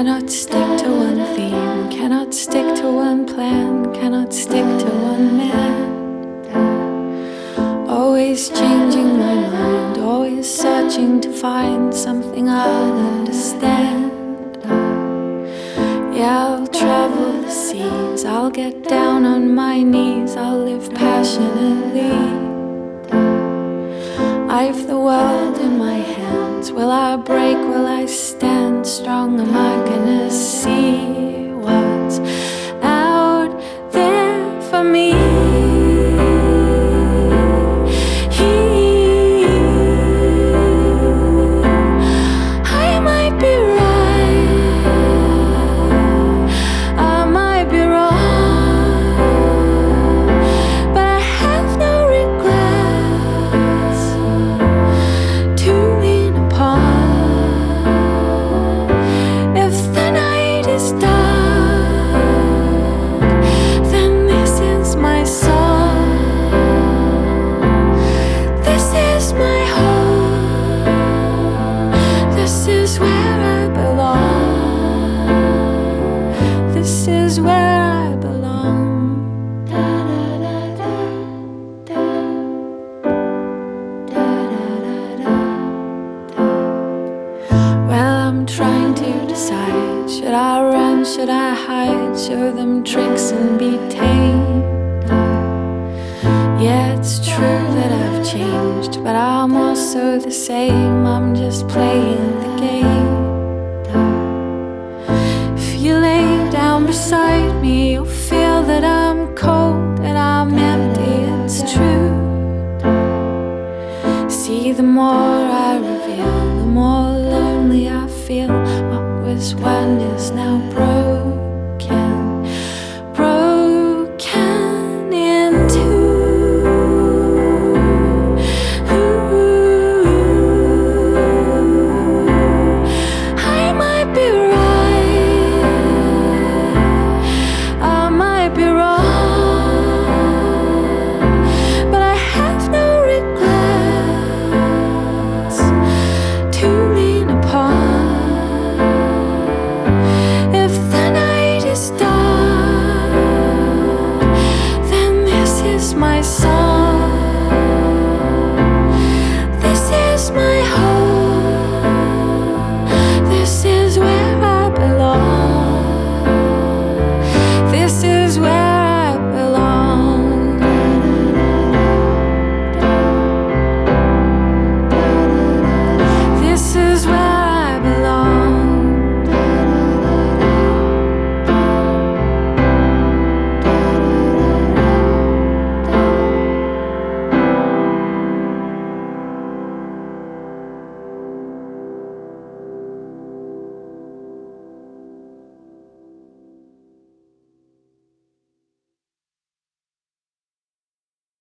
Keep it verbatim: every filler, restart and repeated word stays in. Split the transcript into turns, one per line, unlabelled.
Cannot stick to one theme, cannot stick to one plan, cannot stick to one man. Always changing my mind, always searching to find something I'll understand. Yeah, I'll travel the seas, I'll get down on my knees, I'll live passionately. I've the world in my hands. Will I break? Will I stand strong? Am I gonna see what's out there for me? I might be right, I might be wrong, but I have no regrets to lean upon. If the night is dark, then this is my song. This is my home. This is where I belong. This is where I belong. Da da da da da da da da. Well, I'm trying to decide. Should I run? Should I hide? Show them tricks and be tame? Yeah, it's true that I've changed, but I'm also the same. I'm just playing the game. If you lay down beside me, you'll feel that I'm cold, that I'm empty. It's true. See, the more I reveal, the more lonely I feel. What was one is now broken, broken in two. I might be right, I might be wrong, but I have no regrets to lean upon. If the night is dark, then this is my song.